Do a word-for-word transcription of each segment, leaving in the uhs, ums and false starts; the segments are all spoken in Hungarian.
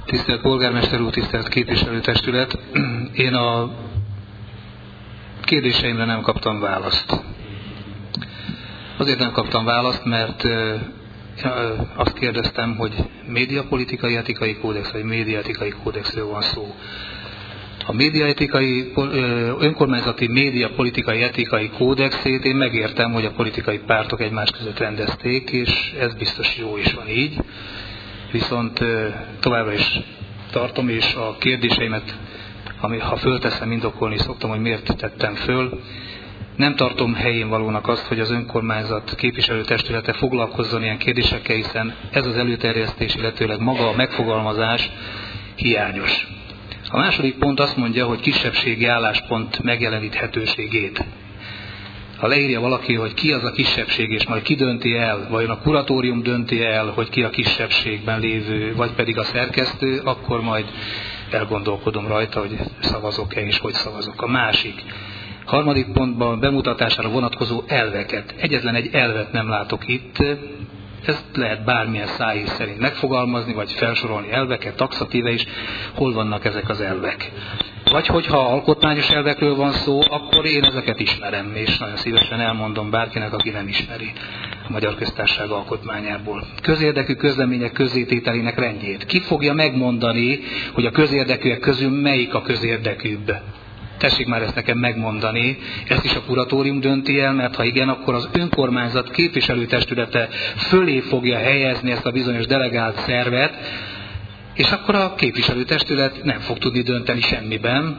Tisztelt polgármester úr, tisztelt képviselőtestület! Én a kérdéseimre nem kaptam választ. Azért nem kaptam választ, mert azt kérdeztem, hogy médiapolitikai etikai kódex, vagy médiaetikai kódexről van szó. A médiaetikai, önkormányzati médiapolitikai etikai kódexét én megértem, hogy a politikai pártok egymás között rendezték, és ez biztos jó is van így. Viszont továbbra is tartom, és a kérdéseimet, ami, ha fölteszem, indokolni szoktam, hogy miért tettem föl. Nem tartom helyén valónak azt, hogy az önkormányzat képviselőtestülete foglalkozzon ilyen kérdésekkel, hiszen ez az előterjesztés, illetőleg maga a megfogalmazás hiányos. A második pont azt mondja, hogy kisebbségi álláspont megjeleníthetőségét. Ha leírja valaki, hogy ki az a kisebbség, és majd ki dönti el, vajon a kuratórium dönti el, hogy ki a kisebbségben lévő, vagy pedig a szerkesztő, akkor majd elgondolkodom rajta, hogy szavazok-e és hogy szavazok. A másik, harmadik pontban bemutatására vonatkozó elveket. Egyetlen egy elvet nem látok itt. Ezt lehet bármilyen szájíz szerint megfogalmazni, vagy felsorolni elveket, taxatíve is. Hol vannak ezek az elvek? Vagy hogyha alkotmányos elvekről van szó, akkor én ezeket ismerem, és nagyon szívesen elmondom bárkinek, aki nem ismeri a Magyar Köztársaság alkotmányából. Közérdekű közlemények közzétételének rendjét. Ki fogja megmondani, hogy a közérdekűek közül melyik a közérdekűbb? Tessék már ezt nekem megmondani, ezt is a kuratórium dönti el, mert ha igen, akkor az önkormányzat képviselőtestülete fölé fogja helyezni ezt a bizonyos delegált szervet, és akkor a képviselőtestület nem fog tudni dönteni semmiben.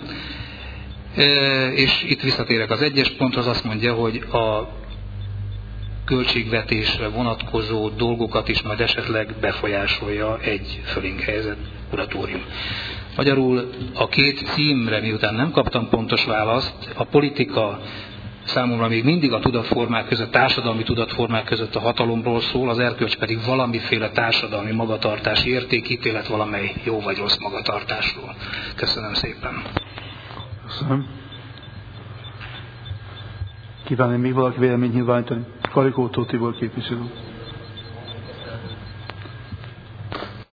És itt visszatérek az egyes ponthoz, azt mondja, hogy a költségvetésre vonatkozó dolgokat is majd esetleg befolyásolja egy fölénk helyezett kuratórium. Magyarul a két címre, miután nem kaptam pontos választ, a politika számomra még mindig a tudatformák között, társadalmi tudatformák között a hatalomról szól, az erkölcs pedig valamiféle társadalmi magatartási értékítélet valamely jó vagy rossz magatartásról. Köszönöm szépen. Köszönöm. Kívánni még valaki véleményt nyilvánítani? Karikó Tibor képviselő.